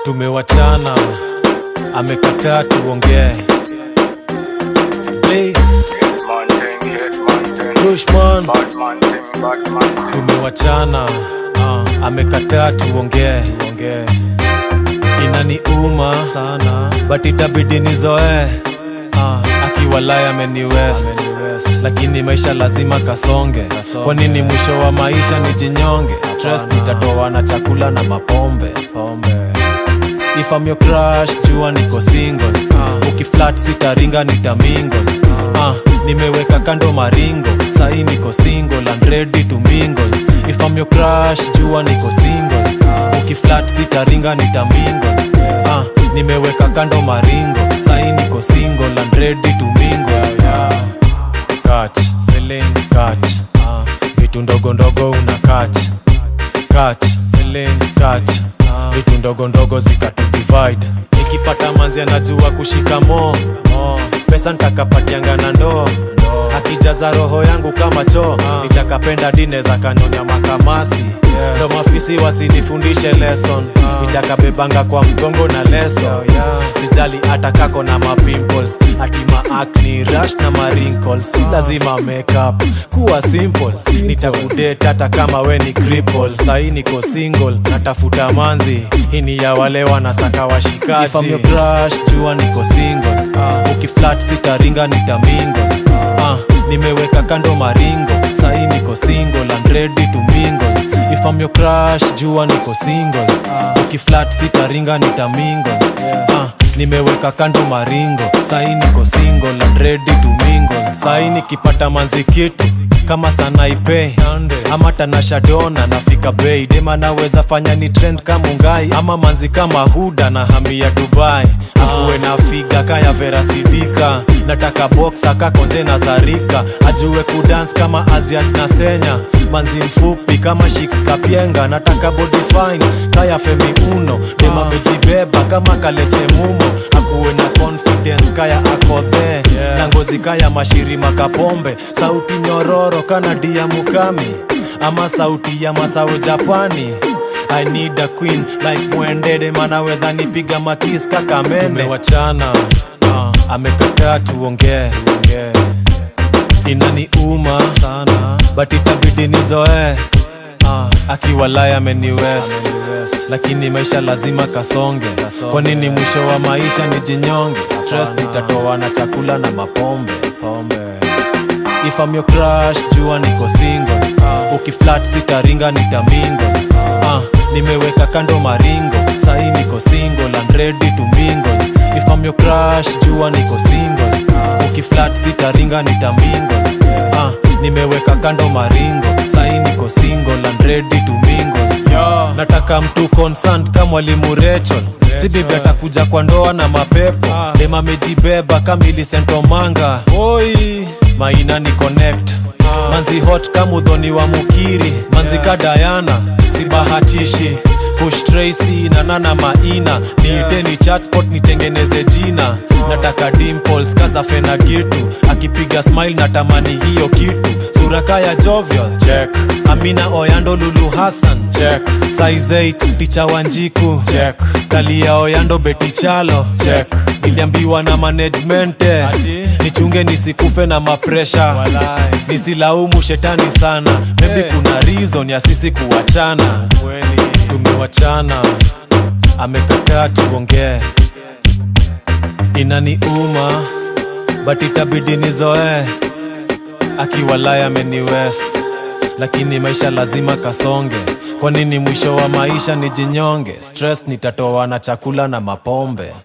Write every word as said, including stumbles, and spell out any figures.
Tumewachana, amekataa tuongee. Blaze Bushman, tumewachana, uh, amekataa tuongee. Inaniuma sana but itabidi nizoe. uh, Akiwalaya ameni west, lakini maisha lazima kasonge. Kwa nini mwisho wa maisha ni jinyonge? Stress nitatoa na chakula na mapombe. If I'm your crush, jua niko single. uh, Ukiflat sitaringa nitamingle. uh, Nimeweka kando maringo, sahi niko single and ready to mingle. If I'm your crush, jua niko single. uh, Ukiflat sitaringa nitamingle. uh, Nimeweka kando maringo, sahi niko single and ready to mingle. yeah. Catch, feelings, catch. uh, Vitu ndogo ndogo una catch. Catch, feelings, catch. Vitu ndogo ndogo zikatu divide. Nikipata manzi anajua kushika mo, oh. Pesa nitakapatianga na ndoo, akijaza roho yangu kama choo. Nitakapenda dine za kanyonya makamasi, yeah. Ndo mafisi wasinifundishe lesson, nitakabebanga kwa mgongo na leso, yeah. Sijali atakako na mapimples, ati maacne, rash na marinkles. Si lazima makeup, kuwa simple. Nitakudate hata kama we ni cripple. Sahi niko single, natafuta manzi. Hini ya wale wanasaka washikaji. If I'm your crush, jua niko single. uh, Ukiflat sitaringa nitamingle. uh, Nimeweka kando maringo, sahi niko single and ready to mingle. If I'm your crush, jua niko single. uh, Ukiflat sitaringa nitamingle. uh, Nimeweka kando maringo, sahi niko single and ready to mingle. Sahi nikipata manzi kitu kama Sanaipe ama Tanasha Donna nafika bei. Dema naweza fanya ni trend kama Mungai, ama manzi kama Huda na hamia Dubai. Akuwe na figa kaya Vera Sidika, nataka boxa ka container za Rika. Ajue kudance kama Asian na Senya, manzi mfupi kama Shix Kapienga. Nataka body fine kaya Femi Uno, dema mejibeba kama Kaleche Mumo. Akuwe na confidence kaya Akodhe, yeah. Na ngozi kaya Mashirima Kapombe. Sauti nyororo kana Dia Mukami, ama sauti ya Masawe Japani. I need a queen like Mwendede, manaweza nipiga makis kaka mene. Tumewachana, uh, amekataa tuongee. Inaniuma sana but itabidi nizoe. uh, Akiwalaya ameni west, lakini maisha lazima kasonge. Kwa nini mwisho wa maisha ni jinyonge? Stress nitatoa na chakula na mapombe. If I'm your crush, jua niko single. uh, Ukiflat sitaringa nitamingle. uh, Nimeweka kando maringo, sahi niko single and ready to mingle. If I'm your crush, jua niko single. uh, Ukiflat sitaringa nitamingle. uh, Nimeweka kando maringo, sahi niko single and ready to mingle. Yo. Nataka mtu concerned kama Mwalimu Rachel. Si bibi atakuja kwa ndoa na mapepo. ah. Dema mejibeba kama Millicent Omanga. Oi, Maina ni connect. ah. Manzi hot kama Udhoni wa Mukiri. Manzi ka Diana, si bahatishi. Push Tracy na Nana Maina. Niiteni chat spot nitengeneze jina. Nataka dimples kaza Fena Gitu. Akipiga smile natamani hiyo kitu. Sura kaya Jovial, check. Amina Oyando Lulu Hassan, check. Size eight Ticha Wanjiku, check. Kalia Oyando Betty Chalo, check. Niliambiwa na management nichunge nisikufe na mapresha. Nisilaumu shetani sana, maybe hey. Kuna reason ya sisi kuachana. Tumewachana, amekataa tuongee. Inaniuma but itabidi nizoe. Akiwalaya ameni west, lakini maisha lazima kasonge. Kwa nini mwisho wa maisha ni jinyonge? Stress nitatoa na chakula na mapombe.